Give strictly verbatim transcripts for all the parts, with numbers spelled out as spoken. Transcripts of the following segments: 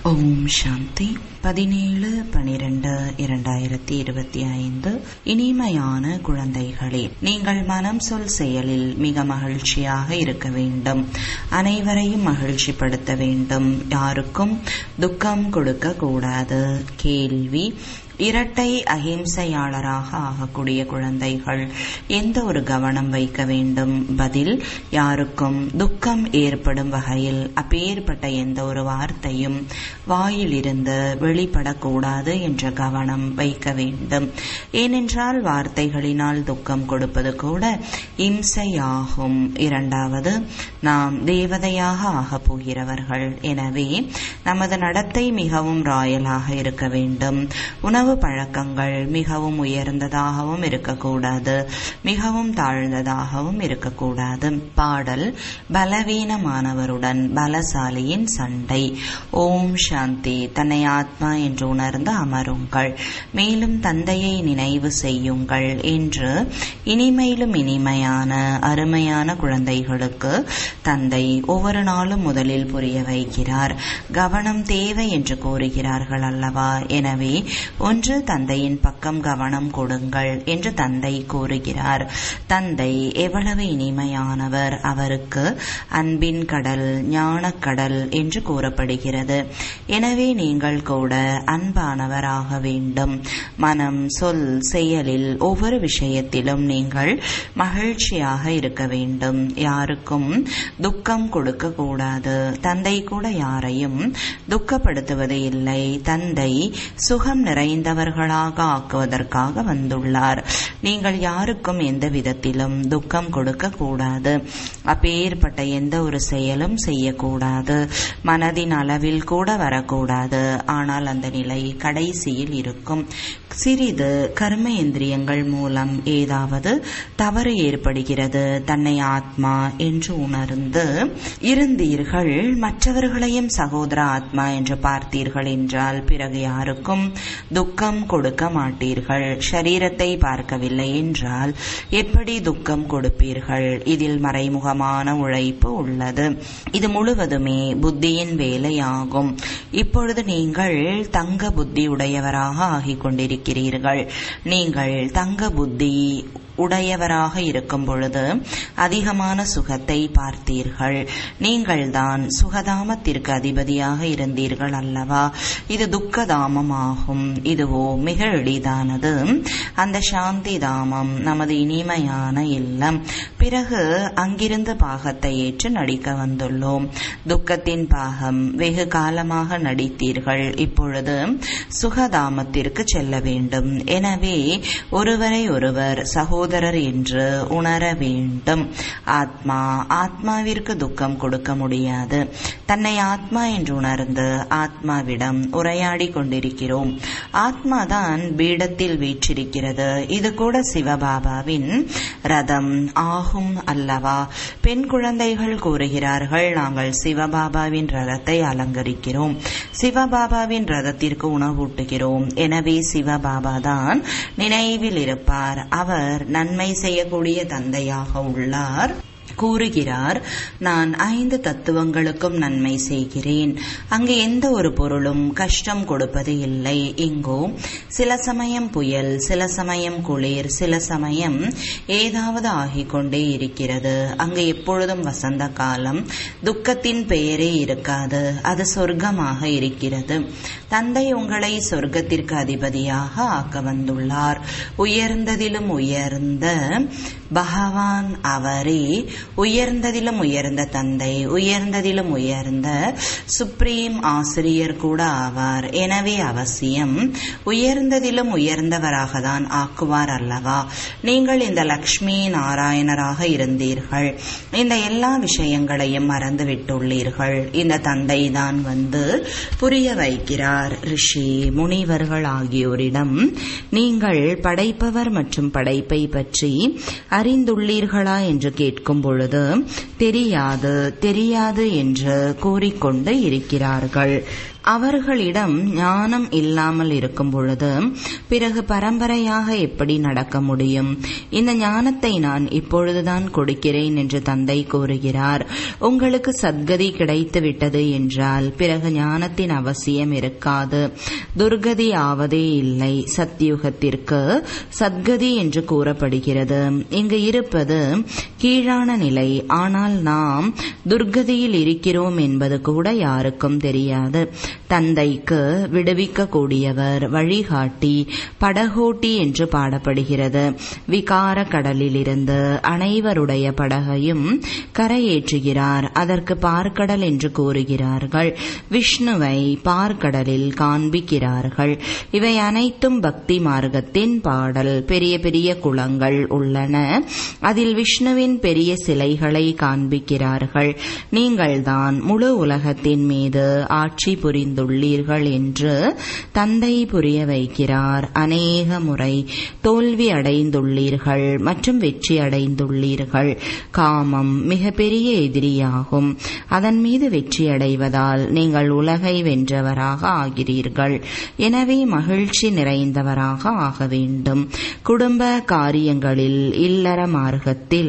ஓம் சாந்தி. பதினேழு பனிரெண்டு இரண்டாயிரத்தி இருபத்தி ஐந்து. இனிமையான குழந்தைகளே, நீங்கள் மனம் சொல் செயலில் மிக மகிழ்ச்சியாக இருக்க வேண்டும். அனைவரையும் மகிழ்ச்சிப்படுத்த வேண்டும். யாருக்கும் துக்கம் கொடுக்க கூடாது. கேள்வி: இரட்டை அஹிம்சையாளராக ஆகக்கூடிய குழந்தைகள் எந்த ஒரு கவனம் வைக்க வேண்டும்? பதில்: யாருக்கும் துக்கம் ஏற்படும் வகையில் அப்பேற்பட்ட எந்த ஒரு வார்த்தையும் வாயிலிருந்து வெளிப்படக்கூடாது என்ற கவனம் வைக்க வேண்டும். ஏனென்றால் வார்த்தைகளினால் துக்கம் கொடுப்பது கூட இம்சையாகும். இரண்டாவது, நாம் தேவதையாக ஆகப் போகிறவர்கள். எனவே நமது நடத்தை மிகவும் ராயலாக இருக்க வேண்டும். உணவு பழக்கங்கள் மிகவும் உயர்ந்ததாகவும் இருக்கக்கூடாது, மிகவும் தாழ்ந்ததாகவும் இருக்கக்கூடாது. பாடல்: பலவீனமானவருடன் பலசாலியின் சண்டை. ஓம் சாந்தி. தன்னை ஆத்மா என்று உணர்ந்து அமருங்கள். மேலும் தந்தையை நினைவு செய்யுங்கள் என்று இனிமையிலும் இனிமையான அருமையான குழந்தைகளுக்கு தந்தை ஒவ்வொரு நாளும் முதலில் புரிய வைக்கிறார். கவனம் தேவை என்று கூறுகிறார்கள் அல்லவா? எனவே ஒன்று, தந்தையின் பக்கம் கவனம் கொடுங்கள் என்று தந்தை கூறுகிறார். தந்தை எவ்வளவு இனிமையானவர்! அவருக்கு அன்பின் கடல், ஞானக்கடல் என்று கூறப்படுகிறது. எனவே நீங்கள் கூட அன்பானவராக வேண்டும். மனம், சொல், செயலில் ஒவ்வொரு விஷயத்திலும் நீங்கள் மகிழ்ச்சியாக இருக்க வேண்டும். யாருக்கும் துக்கம் கொடுக்க கூடாது. தந்தை கூட யாரையும் துக்கப்படுத்துவது இல்லை. தந்தை சுகம் நிறைந்தவர்களாக ஆக்குவதற்காக வந்துள்ளார். நீங்கள் யாருக்கும் எந்த விதத்திலும் துக்கம் கொடுக்க கூடாது. அப்பேற்பட்ட எந்த ஒரு செயலும் செய்யக்கூடாது. மனதின் அளவில் கூட வரக்கூடாது. ஆனால் அந்த நிலை கடைசியில் இருக்கும். சிறிது கர்மேந்திரியங்கள் மூலம் ஏதாவது தவறு ஏற்படுகிறது. தன்னை ஆத்மா என்று உணர்ந்து இருந்தீர்கள், மற்றவர்களையும் சகோதர ஆத்மா என்று பார்த்தீர்கள் என்றால் பிறகு யாருக்கும் துக்கம் கொடுக்க மாட்டீர்கள். ஷரீரத்தை பார்க்கவில்லை என்றால் எப்படி துக்கம் கொடுப்பீர்கள்? இதில் மறைமுகமான உழைப்பு உள்ளது. இது முழுவதுமே புத்தியின் வேலையாகும். இப்பொழுது நீங்கள் தங்க புத்தி உடையவராக ஆகிக் கொண்டிருக்கிறீர்கள். நீங்கள் தங்க புத்தி உடையவராக இருக்கும் பொழுது அதிகமான சுகத்தை பார்த்தீர்கள். நீங்கள் தான் சுகதாமத்திற்கு அதிபதியாக இருந்தீர்கள் அல்லவா? இது துக்கதாமம் ஆகும். இதுவோ மிக எளிதானது. அந்த சாந்தி தாமம் நமது இனிமையான இல்லம். பிறகு அங்கிருந்து பாகத்தை ஏற்று நடிக்க வந்துள்ளோம். துக்கத்தின் பாகம் வெகு காலமாக நடித்தீர்கள். இப்பொழுது சுகதாமத்திற்கு செல்ல வேண்டும். எனவே ஒருவரை ஒருவர் சகோதர சகோதரர் என்று உணர வேண்டும். ஆத்மா ஆத்மாவிற்கு துக்கம் கொடுக்க முடியாது. தன்னை ஆத்மா என்று உணர்ந்து ஆத்மாவிடம் உரையாடி கொண்டிருக்கிறோம். ஆத்மாதான் பீடத்தில் வீற்றிருக்கிறது. இது கூட சிவபாபாவின் ரதம் ஆகும் அல்லவா? பெண் குழந்தைகள் கூறுகிறார்கள், நாங்கள் சிவபாபாவின் ரதத்தை அலங்கரிக்கிறோம், சிவபாபாவின் ரதத்திற்கு உணவூட்டுகிறோம். எனவே சிவபாபா தான் நினைவில் இருப்பார். அவர் நன்மை செய்யக்கூடிய தந்தையாக உள்ளார். கூறுகிறார், நான் ஐந்து தத்துவங்களுக்கும் நன்மை செய்கிறேன். அங்கு எந்த ஒரு பொருளும் கஷ்டம் கொடுப்பது இல்லை. இங்கோ சில சமயம் புயல், சில சமயம் குளிர், சில சமயம் ஏதாவது ஆகிக்கொண்டே இருக்கிறது. அங்கு எப்பொழுதும் வசந்த காலம். துக்கத்தின் பெயரே இருக்காது. அது சொர்க்கமாக இருக்கிறது. தந்தை உங்களை சொர்க்கத்திற்கு அதிபதியாக ஆக்க வந்துள்ளார். உயர்ந்ததிலும் உயர்ந்த பகவான் அவரே. உயர்ந்ததிலும் உயர்ந்த தந்தை, உயர்ந்ததிலும் உயர்ந்த சுப்ரீம் ஆசிரியர் கூட ஆவார். எனவே அவசியம் உயர்ந்ததிலும் உயர்ந்தவராக தான் ஆக்குவார் அல்லவா? நீங்கள் இந்த லக்ஷ்மி நாராயணராக இருந்தீர்கள். இந்த எல்லா விஷயங்களையும் மறந்துவிட்டுள்ளீர்கள். இந்த தந்தை தான் வந்து புரிய வைக்கிறார். ரிஷி முனிவர்கள் ஆகியோரிடம் நீங்கள் படைப்பவர் மற்றும் படைப்பை பற்றி அறிந்துள்ளீர்களா என்று கேட்கும் பொழுது தெரியாது தெரியாது என்று கூறிக்கொண்டு இருக்கிறார்கள். அவர்களிடம் ஞானம் இல்லாமல் இருக்கும் பொழுது பிறகு பரம்பரையாக எப்படி நடக்க முடியும்? இந்த ஞானத்தை நான் இப்பொழுதுதான் கொடுக்கிறேன் என்று தந்தை கூறுகிறார். உங்களுக்கு சத்கதி கிடைத்து விட்டது என்றால் பிறகு ஞானத்தின் அவசியம் இருக்காது. துர்கதி ஆவதே இல்லை. சத்யுகத்திற்கு சத்கதி என்று கூறப்படுகிறது. இங்கு இருப்பது கீழான நிலை. ஆனால் நாம் துர்கதியில் இருக்கிறோம் என்பது கூட யாருக்கும் தெரியாது. தந்தைக்கு விடுவிக்க கூடியவர், வழிகாட்டி, படகோட்டி என்று பாடப்படுகிறது. விகார கடலிலிருந்து அனைவருடைய படகையும் கரையேற்றுகிறார். அதற்கு பார்க்கடல் என்று கூறுகிறார்கள். விஷ்ணுவை பார்க்கடலில் காண்பிக்கிறார்கள். இவை அனைத்தும் பக்தி மார்க்கத்தின் பாடல். பெரிய பெரிய குளங்கள் உள்ளன. அதில் விஷ்ணுவின் பெரிய சிலைகளை காண்பிக்கிறார்கள். நீங்கள்தான் முழு உலகத்தின் மீது ஆட்சி புரிந்து உள்ளீர்கள் என்று தந்தை புரிய வைக்கிறார். அநேக முறை தோல்வி அடைந்துள்ளீர்கள் மற்றும் வெற்றி அடைந்துள்ளீர்கள். காமம் மிக பெரிய எதிரியாகும். அதன் மீது வெற்றி அடைவதால் நீங்கள் உலகை வென்றவராக ஆகிறீர்கள். எனவே மகிழ்ச்சி நிறைந்தவராக ஆக வேண்டும். குடும்ப காரியங்களில், இல்லற மார்க்கத்தில்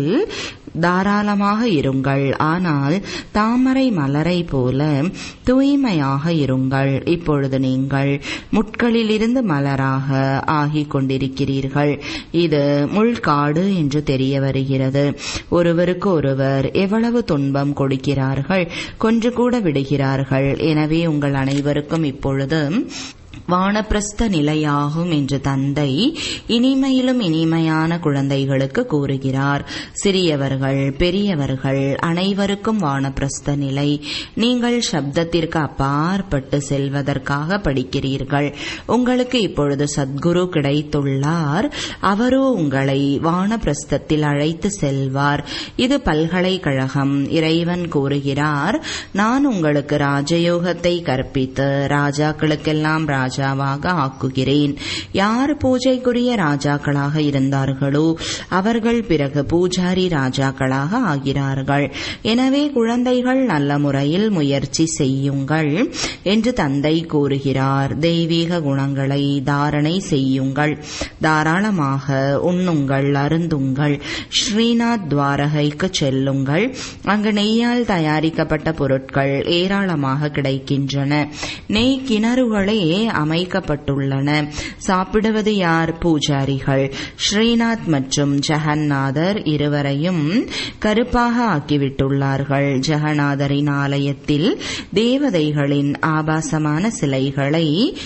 தாராளமாக இருங்கள். ஆனால் தாமரை மலரை போல தூய்மையாக இருங்கள். இப்பொழுது நீங்கள் முட்களிலிருந்து மலராக ஆகிக் கொண்டிருக்கிறீர்கள். இது முள்காடு என்று தெரிய வருகிறது. ஒருவருக்கு ஒருவர் எவ்வளவு துன்பம் கொடுக்கிறார்கள், கொன்று கூட விடுகிறார்கள். எனவே உங்கள் அனைவருக்கும் இப்பொழுது வானப்பிரஸ்த நிலையாகும் என்று தந்தை இனிமையிலும் இனிமையான குழந்தைகளுக்கு கூறுகிறார். சிறியவர்கள், பெரியவர்கள் அனைவருக்கும் வானப்பிரஸ்த நிலை. நீங்கள் சப்தத்திற்கு அப்பாற்பட்டு செல்வதற்காக படிக்கிறீர்கள். உங்களுக்கு இப்பொழுது சத்குரு கிடைத்துள்ளார். அவரோ உங்களை வானப்பிரஸ்தத்தில் அழைத்து செல்வார். இது பல்கலைக்கழகம். இறைவன் கூறுகிறார், நான் உங்களுக்கு ராஜயோகத்தை கற்பித்து ராஜாக்களுக்கெல்லாம் ராஜா ராஜாவாக ஆக்குகிறேன். யார் பூஜைக்குரிய ராஜாக்களாக இருந்தார்களோ அவர்கள் பிறகு பூஜாரி ராஜாக்களாக ஆகிறார்கள். எனவே குழந்தைகள் நல்ல முறையில் முயற்சி செய்யுங்கள் என்று தந்தை கூறுகிறார். தெய்வீக குணங்களை தாரணை செய்யுங்கள். தாராளமாக உண்ணுங்கள், அருந்துங்கள். ஸ்ரீநாத் துவாரகைக்கு செல்லுங்கள். அங்கு நெய்யால் தயாரிக்கப்பட்ட பொருட்கள் ஏராளமாக கிடைக்கின்றன. நெய் கிணறுகளே அமைக்கப்பட்டுள்ளன. சாப்பிடுவது யார்? பூஜாரிகள். ஸ்ரீநாத் மற்றும் ஜெகநாதர் இருவரையும் கருப்பாக ஆக்கிவிட்டுள்ளார்கள். ஜெகநாதரின் ஆலயத்தில் தேவதைகளின் ஆபாசமான சிலைகளை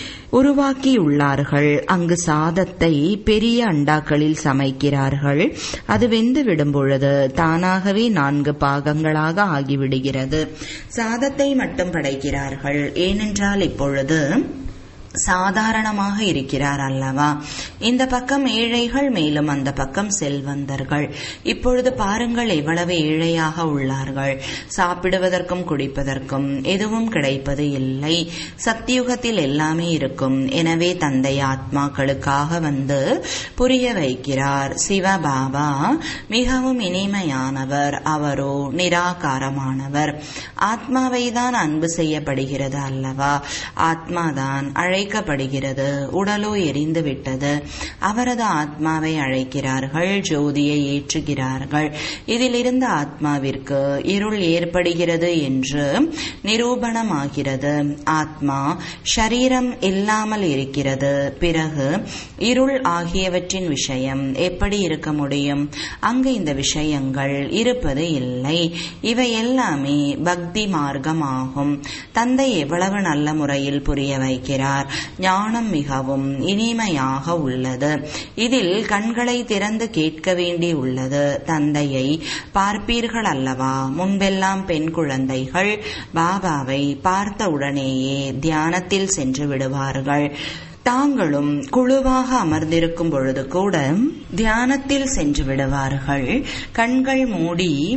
உருவாக்கியுள்ளார்கள். அங்கு சாதத்தை பெரிய அண்டாக்களில் சமைக்கிறார்கள். அது வெந்து விடும் பொழுது தானாகவே நான்கு பாகங்களாக ஆகிவிடுகிறது. சாதத்தை மட்டும் படைக்கிறார்கள். ஏனென்றால் இப்பொழுது சாதாரணமாக இருக்கிறார் அல்லவா? இந்த பக்கம் ஏழைகள், மேலும் அந்த பக்கம் செல்வந்தர்கள். இப்பொழுது பாருங்கள் எவ்வளவு ஏழையாக உள்ளார்கள். சாப்பிடுவதற்கும் குடிப்பதற்கும் எதுவும் கிடைப்பது இல்லை. சத்தியுகத்தில் எல்லாமே இருக்கும். எனவே தந்தை ஆத்மாக்களுக்காக வந்து புரிய வைக்கிறார். சிவபாபா மிகவும் இனிமையானவர். அவரோ நிராகாரமானவர். ஆத்மாவை தான் அன்பு செய்யப்படுகிறது அல்லவா? ஆத்மாதான் அழை அழைக்கப்படுகிறது. உடலோ எரிந்து விட்டது. அவரது ஆத்மாவை அழைக்கிறார்கள், ஜோதியை ஏற்றுகிறார்கள். இதிலிருந்து ஆத்மாவிற்கு இருள் ஏற்படுகிறது என்று நிரூபணமாகிறது. ஆத்மா ஷரீரம் இல்லாமல் இருக்கிறது. பிறகு இருள் ஆகியவற்றின் விஷயம் எப்படி இருக்க முடியும்? அங்கு இந்த விஷயங்கள் இருப்பது இல்லை. இவை எல்லாமே பக்தி மார்க்கமாகும். தந்தை எவ்வளவு நல்ல முறையில் புரிய வைக்கிறார். ஞானம் மிகவும் இனிமையாக உள்ளது. இதில் கண்களை திறந்து கேட்க வேண்டி உள்ளது. தந்தையை பார்ப்பீர்கள் அல்லவா? முன்பெல்லாம் பெண் குழந்தைகள் பாபாவை பார்த்த உடனேயே தியானத்தில் சென்று விடுவார்கள். தாங்களும் குழுவாக அமர்ந்திருக்கும் பொழுது கூட தியானத்தில் சென்று விடுவார்கள். கண்கள் மூடி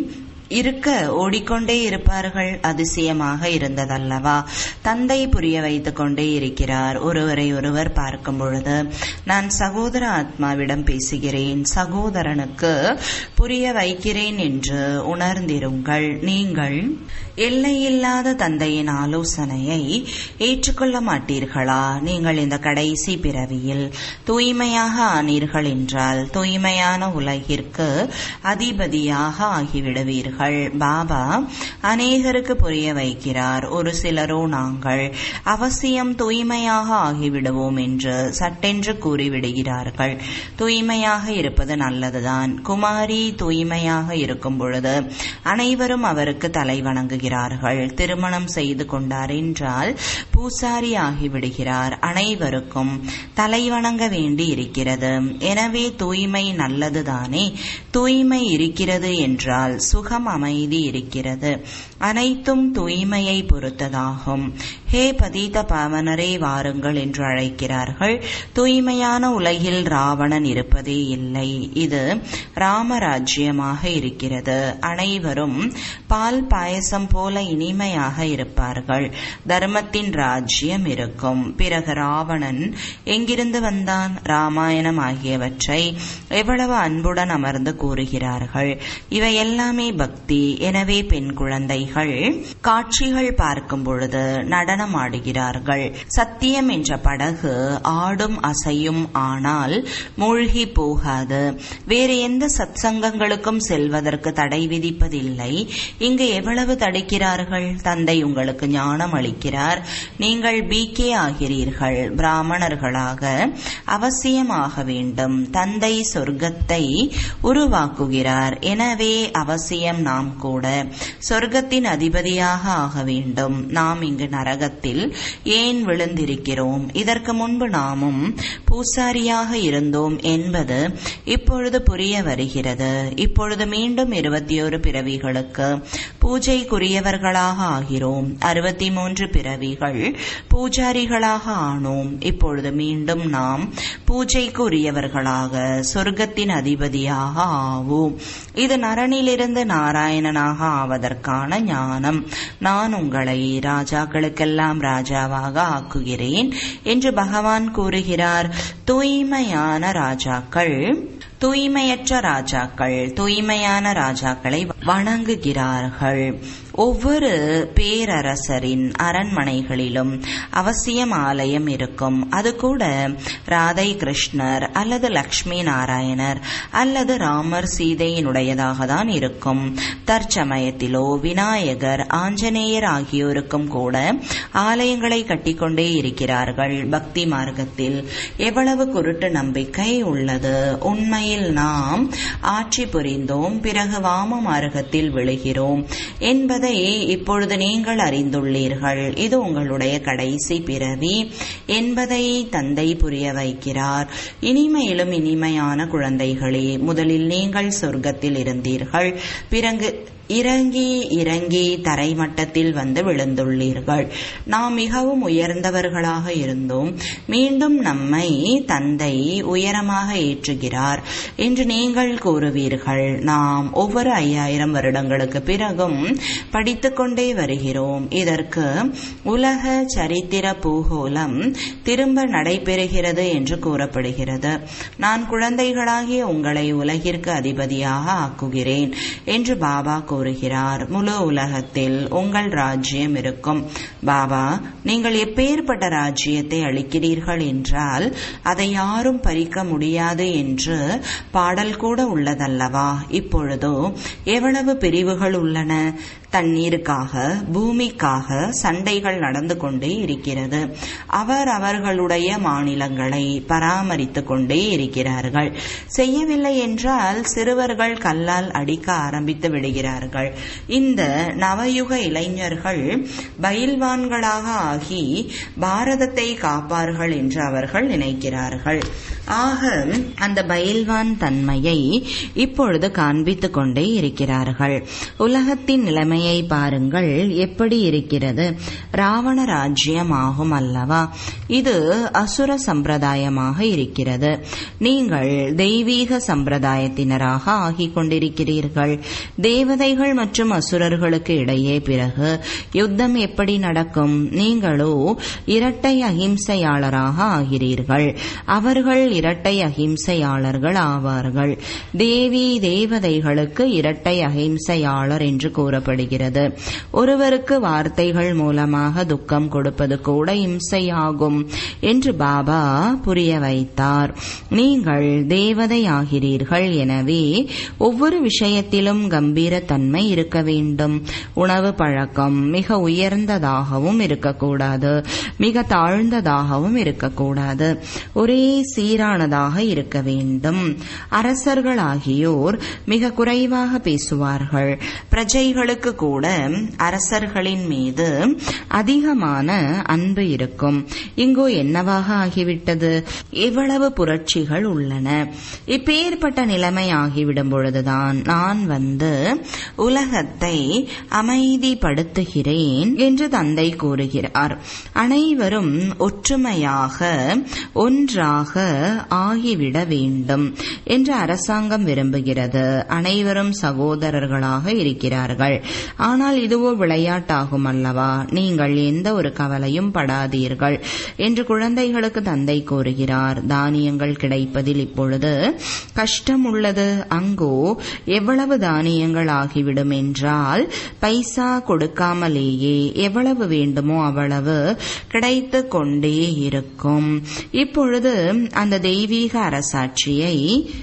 இருக்க ஓடிக்கொண்டே இருப்பார்கள். அதிசயமாக இருந்ததல்லவா? தந்தை புரிய வைத்துக் கொண்டே இருக்கிறார். ஒருவரை ஒருவர் பார்க்கும் பொழுது நான் சகோதர ஆத்மாவிடம் பேசுகிறேன், சகோதரனுக்கு புரிய வைக்கிறேன் என்று உணர்ந்திருங்கள். நீங்கள் எல்லையில்லாத தந்தையின் ஆலோசனையை ஏற்றுக்கொள்ள மாட்டீர்களா? நீங்கள் இந்த கடைசி பிறவியில் தூய்மையாக ஆனீர்கள் என்றால் தூய்மையான உலகிற்கு அதிபதியாக ஆகிவிடுவீர்கள். பாபா அநேகருக்கு புரிய வைக்கிறார். ஒரு சிலரோ நாங்கள் அவசியம் தூய்மையாக ஆகிவிடுவோம் என்று சட்டென்று கூறிவிடுகிறார்கள். தூய்மையாக இருப்பது நல்லதுதான். குமாரி தூய்மையாக இருக்கும் பொழுது அனைவரும் அவருக்கு தலை வணங்குகிறார்கள். திருமணம் செய்து கொண்டார் என்றால் பூசாரி ஆகிவிடுகிறார். அனைவருக்கும் தலை வணங்க வேண்டி இருக்கிறது. எனவே தூய்மை நல்லதுதானே? தூய்மை இருக்கிறது என்றால் சுகம் அமைதி இருக்கிறது. அனைத்தும் தூய்மையை பொறுத்ததாகும். ஹே பதீத பாவனரே வாருங்கள் என்று அழைக்கிறார்கள். தூய்மையான உலகில் ராவணன் இருப்பதே இல்லை. இது ராமராஜ்யமாக இருக்கிறது. அனைவரும் பால் பாயசம் போல இனிமையாக இருப்பார்கள். தர்மத்தின் ராஜ்யம் இருக்கும். பிறகு ராவணன் எங்கிருந்து வந்தான்? ராமாயணம் ஆகியவற்றை எவ்வளவு அன்புடன் அமர்ந்து கூறுகிறார்கள். இவை எல்லாமே பக்தி. எனவே பெண் குழந்தைகள் காட்சிகள் பார்க்கும் பொழுது நடனம் ஆடுகிறார்கள். சத்தியம் என்ற படகு ஆடும் அசையும், ஆனால் மூழ்கி போகாது. வேறு எந்த சத்சங்கங்களுக்கும் செல்வதற்கு தடை விதிப்பதில்லை. இங்கு எவ்வளவு தடுக்கிறார்கள்? தந்தை உங்களுக்கு ஞானம் அளிக்கிறார். நீங்கள் பிகே ஆகிறீர்கள். பிராமணர்களாக அவசியமாக வேண்டும். தந்தை சொர்க்கத்தை உருவாக்குகிறார். எனவே அவசியம் நாம் கூட சொர்க்கத்தின் அதிபதியாக ஆக வேண்டும். நாம் இங்கு நரகத்தில் ஏன் விழுந்திருக்கிறோம்? இதற்கு முன்பு நாமும் பூசாரியாக இருந்தோம் என்பது இப்பொழுது புரிய வருகிறது. இப்பொழுது மீண்டும் இருபத்தி ஒரு பிறவிகளுக்கு பூஜைக்குரியவர்களாக ஆகிறோம். அறுபத்தி மூன்று பிறவிகள் பூஜாரிகளாக ஆனோம். இப்பொழுது மீண்டும் நாம் பூஜைக்குரியவர்களாக சொர்க்கத்தின் அதிபதியாக ஆவோம். இது நரனிலிருந்து நாராயணனாக ஆவதற்கான ஞானம். நான் உங்களை ராஜாக்களுக்கெல்லாம் ராஜாவாக ஆக்குகிறேன் என்று பகவான் கூறுகிறார். தூய்மையான ராஜாக்கள் தூய்மையற்ற ராஜாக்கள் தூய்மையான ராஜாக்களை வணங்குகிறார்கள். ஒவ்வொரு பேரரசரின் அரண்மனைகளிலும் அவசியம் ஆலயம் இருக்கும். அது கூட ராதை கிருஷ்ணர் அல்லது லக்ஷ்மி நாராயணர் அல்லது ராமர் சீதையினுடையதாக தான் இருக்கும். தற்சமயத்திலோ விநாயகர், ஆஞ்சநேயர் ஆகியோருக்கும் கூட ஆலயங்களை கட்டிக்கொண்டே இருக்கிறார்கள். பக்தி மார்க்கத்தில் எவ்வளவு குருட்டு நம்பிக்கை உள்ளது! உண்மையில் நாம் ஆட்சி புரிந்தோம், பிறகு வாம மார்க்கத்தில் விழுகிறோம் என்பதை இப்பொழுது நீங்கள் அறிந்துள்ளீர்கள். இது உங்களுடைய கடைசி பிறவி என்பதை தந்தை புரிய வைக்கிறார். இனிமையிலும் இனிமையான குழந்தைகளே, முதலில் நீங்கள் சொர்க்கத்தில் இருந்தீர்கள். பிறகு இறங்கி இறங்கி தரைமட்டத்தில் வந்து விழுந்துள்ளீர்கள். நாம் மிகவும் உயர்ந்தவர்களாக இருந்தோம். மீண்டும் நம்மை தந்தை உயரமாக ஏற்றுகிறார் என்று நீங்கள் கூறுவீர்கள். நாம் ஒவ்வொரு ஐயாயிரம் வருடங்களுக்கு பிறகும் படித்துக்கொண்டே வருகிறோம். இதற்கு உலக சரித்திர பூகோளம் திரும்ப நடைபெறுகிறது என்று கூறப்படுகிறது. நான் குழந்தைகளாகிய உங்களை உலகிற்கு அதிபதியாக ஆக்குகிறேன் என்று பாபா கூறுகிறார். முழு உலகத்தில் உங்கள் ராஜ்யம் இருக்கும். பாபா, நீங்கள் எப்பேற்பட்ட ராஜ்யத்தை அளிக்கிறீர்கள் என்றால் அதை யாரும் பறிக்க முடியாது என்று பாடல் கூட உள்ளதல்லவா? இப்பொழுதோ எவ்வளவு பிரிவுகள் உள்ளன! தண்ணீருக்காக, பூமிக்காக சண்டைகள் நடந்து கொண்டே இருக்கிறது. அவர் அவர்களுடைய மாநிலங்களை பராமரித்துக் கொண்டே இருக்கிறார்கள். செய்யவில்லை என்றால் சிறுவர்கள் கல்லால் அடிக்க ஆரம்பித்து விடுகிறார்கள். இந்த நவயுக இளைஞர்கள் பயில்வான்களாக ஆகி பாரதத்தை காப்பார்கள் என்று அவர்கள் நினைக்கிறார்கள். ஆக அந்த பயில்வான் தன்மையை இப்பொழுது காண்பித்துக் கொண்டே இருக்கிறார்கள். உலகத்தின் நிலைமை தன்மையை பாருங்கள் எப்படி இருக்கிறது. ராவண ராஜ்யம் ஆகும் அல்லவா? இது அசுர சம்பிரதாயமாக இருக்கிறது. நீங்கள் தெய்வீக சம்பிரதாயத்தினராக ஆகிக் கொண்டிருக்கிறீர்கள். தேவதைகள் மற்றும் அசுரர்களுக்கு இடையே பிறகு யுத்தம் எப்படி நடக்கும்? நீங்களோ இரட்டை அகிம்சையாளராக ஆகிறீர்கள். அவர்கள் இரட்டை அகிம்சையாளர்கள் ஆவார்கள். தேவி தேவதைகளுக்கு இரட்டை அகிம்சையாளர் என்று கூறப்படுகிறது. ஒருவருக்கு வார்த்தைகள் மூலமாக துக்கம் கொடுப்பது கூட இம்சையாகும் என்று பாபா புரிய வைத்தார். நீங்கள் தேவதை ஆகிறீர்கள். எனவே ஒவ்வொரு விஷயத்திலும் கம்பீர தன்மை இருக்க வேண்டும். உணவு பழக்கம் மிக உயர்ந்ததாகவும் இருக்கக்கூடாது, மிக தாழ்ந்ததாகவும் இருக்கக்கூடாது. ஒரே சீரானதாக இருக்க வேண்டும். அரசர்கள் ஆகியோர் மிக குறைவாக பேசுவார்கள். பிரஜைகளுக்கு கூட அரசர்களின் மீது அதிகமான அன்பு இருக்கும். இங்கோ என்னவாக ஆகிவிட்டது? எவ்வளவு புரட்சிகள் உள்ளன. இப்பேற்பட்ட நிலைமை ஆகிவிடும் பொழுதுதான் நான் வந்து உலகத்தை அமைதிப்படுத்துகிறேன் என்று தந்தை கூறுகிறார். அனைவரும் ஒற்றுமையாக ஒன்றாக ஆகிவிட வேண்டும் என்று அரசாங்கம் விரும்புகிறது. அனைவரும் சகோதரர்களாக இருக்கிறார்கள். ஆனால் இதுவோ விளையாட்டாகும் அல்லவா? நீங்கள் எந்த ஒரு கவலையும் படாதீர்கள் என்று குழந்தைகளுக்கு தந்தை கூறுகிறார். தானியங்கள் கிடைப்பதில் இப்பொழுது கஷ்டம் உள்ளது. அங்கோ எவ்வளவு தானியங்கள் ஆகிவிடும் என்றால் பைசா கொடுக்காமலேயே எவ்வளவு வேண்டுமோ அவ்வளவு கிடைத்து கொண்டே இருக்கும். இப்பொழுது அந்த தெய்வீக அரசாட்சியை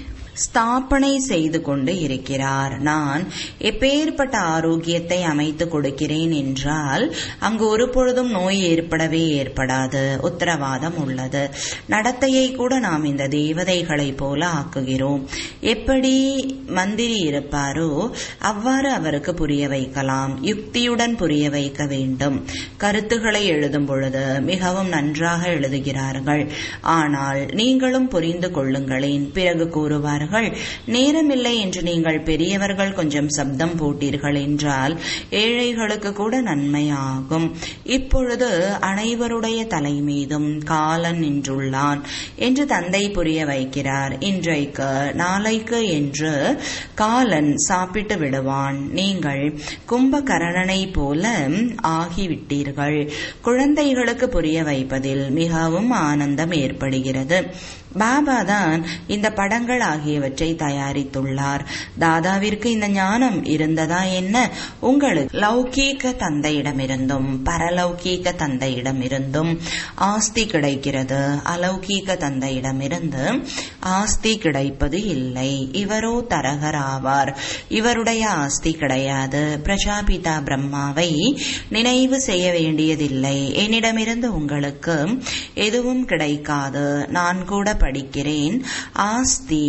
ஸ்தாபனை செய்து கொண்டு இருக்கிறார். நான் எப்பேற்பட்ட ஆரோக்கியத்தை அமைத்து கொடுக்கிறேன் என்றால் அங்கு ஒரு பொழுதும் நோய் ஏற்படவே ஏற்படாது. உத்தரவாதம் உள்ளது. நடத்தையை கூட நாம் இந்த தேவதைகளை போல ஆக்குகிறோம். எப்படி மந்திரி இருப்பாரோ அவ்வாறு அவருக்கு புரிய வைக்கலாம். யுக்தியுடன் புரிய வைக்க வேண்டும். கருத்துக்களை எழுதும் பொழுது மிகவும் நன்றாக எழுதுகிறார்கள். ஆனால் நீங்களும் புரிந்து கொள்ளுங்களேன். பிறகு கூறுவார், நேரமில்லை என்று நீங்கள் பெரியவர்கள் கொஞ்சம் சப்தம் போட்டீர்கள் என்றால் ஏழைகளுக்கு கூட நன்மையாகும். இப்பொழுது அனைவருடைய தலை மீதும் காலன் நின்றுள்ளான் என்று தந்தை புரிய வைக்கிறார். இன்றைக்கு நாளைக்கு என்று காலன் சாப்பிட்டு விடுவான். நீங்கள் கும்பகர்ணனை போல ஆகிவிட்டீர்கள். குழந்தைகளுக்கு புரிய வைப்பதில் மிகவும் ஆனந்தம் ஏற்படுகிறது. பாபா தான் இந்த படங்கள் ஆகியவற்றை தயாரித்துள்ளார். தாதாவிற்கு இந்த ஞானம் இருந்ததா என்ன? உங்களுக்கு லௌகீக தந்தையிடமிருந்தும் பரலௌகீக தந்தையிடமிருந்தும் ஆஸ்தி கிடைக்கிறது. அலௌகீக தந்தையிடமிருந்து ஆஸ்தி கிடைப்பது இல்லை. இவரோ தரகர் ஆவார். இவருடைய ஆஸ்தி கிடையாது. பிரஜாபிதா பிரம்மாவை நினைவு செய்ய வேண்டியதில்லை. என்னிடமிருந்து உங்களுக்கு எதுவும் கிடைக்காது. நான் கூட படிக்கிறேன். ஆஸ்தி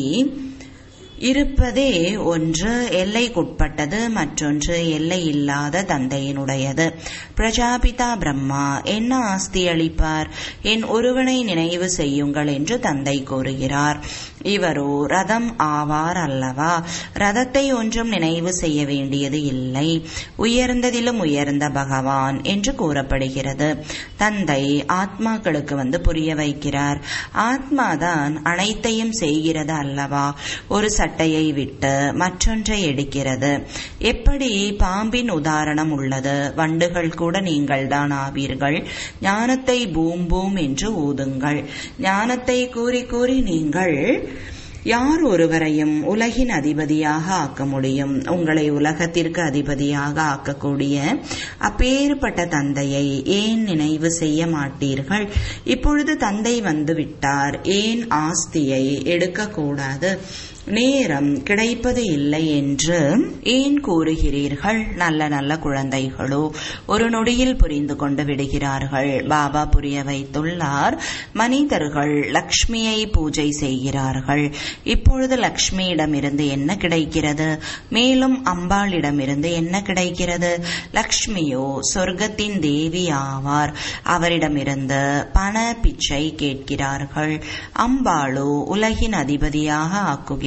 இருப்பதே ஒன்று எல்லைக்குட்பட்டது, மற்றொன்று எல்லை இல்லாத தந்தையினுடையது. பிரஜாபிதா பிரம்மா என்ன ஆஸ்தி அளிப்பார்? என் ஒருவனை நினைவு செய்யுங்கள் என்று தந்தை கூறுகிறார். இவரோ ரதம் ஆவார் அல்லவா? ரதத்தை ஒன்றும் நினைவு செய்ய வேண்டியது இல்லை. உயர்ந்ததிலும் உயர்ந்த பகவான் என்று கூறப்படுகிறது. தந்தை ஆத்மாக்களுக்கு வந்து புரிய வைக்கிறார். ஆத்மாதான் அனைத்தையும் செய்கிறது அல்லவா? ஒரு சட்டையை விட்டு மற்றொன்றை எடுக்கிறது. எப்படி பாம்பின் உதாரணம் உள்ளது. வண்டுகள் கூட நீங்கள் தான் ஆவீர்கள். ஞானத்தை பூம் பூம் என்று ஊதுங்கள். ஞானத்தை கூறி கூறி நீங்கள் யார் ஒருவரையும் உலகின் அதிபதியாக ஆக்க முடியும். உங்களை உலகத்திற்கு அதிபதியாக ஆக்கக்கூடிய அப்பேற்பட்ட தந்தையை ஏன் நினைவு செய்ய மாட்டீர்கள்? இப்பொழுது தந்தை வந்து விட்டார். ஏன் ஆஸ்தியை எடுக்கக்கூடாது? நேரம் கிடைப்பது இல்லை என்று ஏன் கூறுகிறீர்கள்? நல்ல நல்ல குழந்தைகளோ ஒரு நொடியில் புரிந்து கொண்டு விடுகிறார்கள். பாபா புரிய வைத்துள்ளார். மனிதர்கள் லக்ஷ்மியை பூஜை செய்கிறார்கள். இப்பொழுது லக்ஷ்மியிடமிருந்து என்ன கிடைக்கிறது? மேலும் அம்பாளிடமிருந்து என்ன கிடைக்கிறது? லக்ஷ்மியோ சொர்க்கத்தின் தேவி ஆவார். அவரிடமிருந்து பண பிச்சை கேட்கிறார்கள். அம்பாளோ உலகின் அதிபதியாக ஆக்குகிறார்.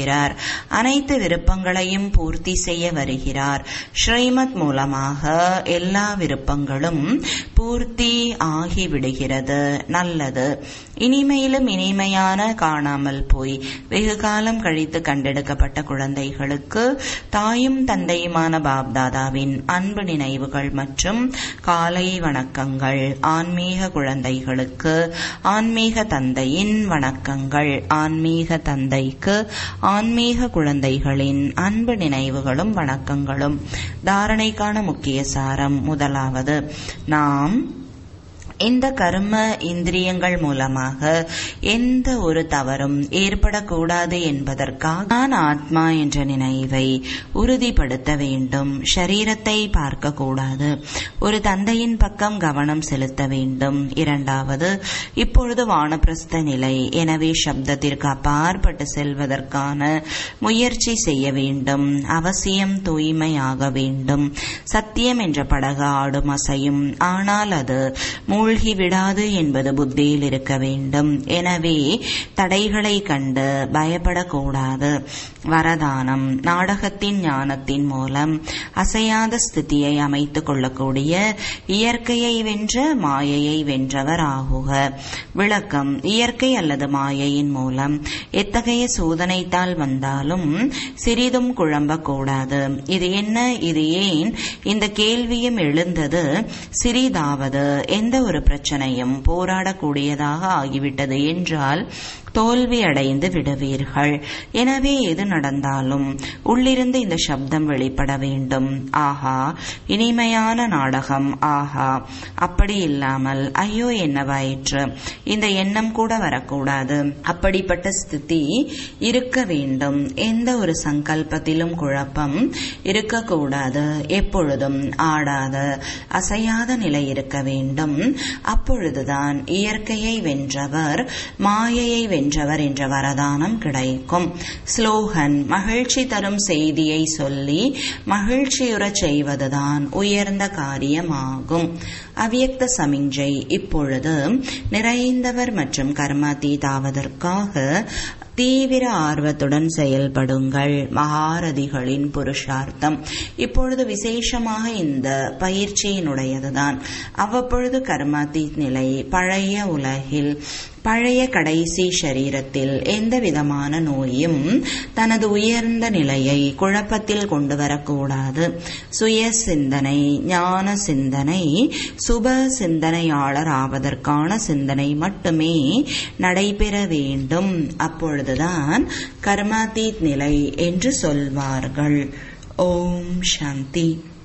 வருகிறார். அனைத்து விருப்பங்களையும் பூர்த்தி செய்ய வருகிறார். ஸ்ரீமத் மூலமாக எல்லா விருப்பங்களும் பூர்த்தி ஆகிவிடுகிறது. நல்லது. இனிமையிலும் இனிமையான காணாமல் போய் வெகு காலம் கழித்து கண்டெடுக்கப்பட்ட குழந்தைகளுக்கு தாயும் தந்தையுமான பாப்தாதாவின் அன்பு நினைவுகள் மற்றும் காலை வணக்கங்கள். ஆன்மீக குழந்தைகளுக்கு ஆன்மீக தந்தையின் வணக்கங்கள். ஆன்மீக தந்தைக்கு ஆன்மீக குழந்தைகளின் அன்பு நினைவுகளும் வணக்கங்களும். தாரணைக்கான முக்கிய சாரம். முதலாவது, நாம் இந்த கர்ம இந்திரியங்கள் மூலமாக எந்த ஒரு தவறும் ஏற்படக்கூடாது என்பதற்காக நான் ஆத்மா என்ற நினைவை உறுதிப்படுத்த வேண்டும். ஷரீரத்தை பார்க்க கூடாது. ஒரு தந்தையின் பக்கம் கவனம் செலுத்த வேண்டும். இரண்டாவது, இப்பொழுது வானப்பிரஸ்த நிலை. எனவே சப்தத்திற்கு அப்பாற்பட்டு செல்வதற்கான முயற்சி செய்ய வேண்டும். அவசியம் தூய்மையாக வேண்டும். சத்தியம் என்ற படகு ஆடும் அசையும், ஆனால் அது மூழ்கி விடாது என்பது புத்தியில் இருக்க வேண்டும். எனவே தடைகளை கண்டு பயப்படக்கூடாது. வரதானம். நாடகத்தின் ஞானத்தின் மூலம் அசையாத ஸ்திதியை அமைத்துக் கொள்ளக்கூடிய இயற்கையை வென்ற மாயையை வென்றவர் ஆகுக. விளக்கம். இயற்கை அல்லது மாயையின் மூலம் எத்தகைய சோதனைத்தால் வந்தாலும் சிறிதும் குழம்பக்கூடாது. இது என்ன, இது ஏன், இந்த கேள்வியும் எழுந்தது. சிறிதாவது எந்த ஒரு பிரச்சனையும் போராடக்கூடியதாக ஆகிவிட்டது என்றால் தோல்வி அடைந்து விடுவீர்கள். எனவே எது நடந்தாலும் உள்ளிருந்து இந்த சப்தம் வெளிப்பட வேண்டும். ஆஹா, இனிமையான நாடகம். ஆஹா, அப்படி இல்லாமல் ஐயோ என்னவாயிற்று, இந்த எண்ணம் கூட வரக்கூடாது. அப்படிப்பட்ட ஸ்திதி இருக்க வேண்டும். எந்த ஒரு சங்கல்பத்திலும் குழப்பம் இருக்கக்கூடாது. எப்பொழுதும் ஆடாத அசையாத நிலை இருக்க வேண்டும். அப்பொழுதுதான் இயற்கையை வென்றவர் மாயையை வென்றவர் என்ற வரதானம் கிடைக்கும். ஸ்லோகன். மகிழ்ச்சி தரும் செய்தியை சொல்லி மகிழ்ச்சியுறச் செய்வதுதான் உயர்ந்த காரியமாகும். அவ்யக்த சமிஞ்சை. இப்பொழுது நிறைந்தவர் மற்றும் கர்மாதீதாவதற்காக தீவிர ஆர்வத்துடன் செயல்படுங்கள். மகாரதிகளின் புருஷார்த்தம். இப்பொழுது விசேஷமாக இந்த பயிற்சியினுடையதுதான். அவ்வப்பொழுது கர்மாதீத் நிலை. பழைய உலகில் பழைய கடைசி ஷரீரத்தில் எந்த விதமான நோயும் தனது உயர்ந்த நிலையை குழப்பத்தில் கொண்டு வரக்கூடாது. சுய சிந்தனை, ஞான சிந்தனை, சுப சிந்தனையாளர் ஆவதற்கான சிந்தனை மட்டுமே நடைபெற வேண்டும். அப்பொழுதுதான் கர்மாதீத் நிலை என்று சொல்வார்கள். ஓம் சாந்தி.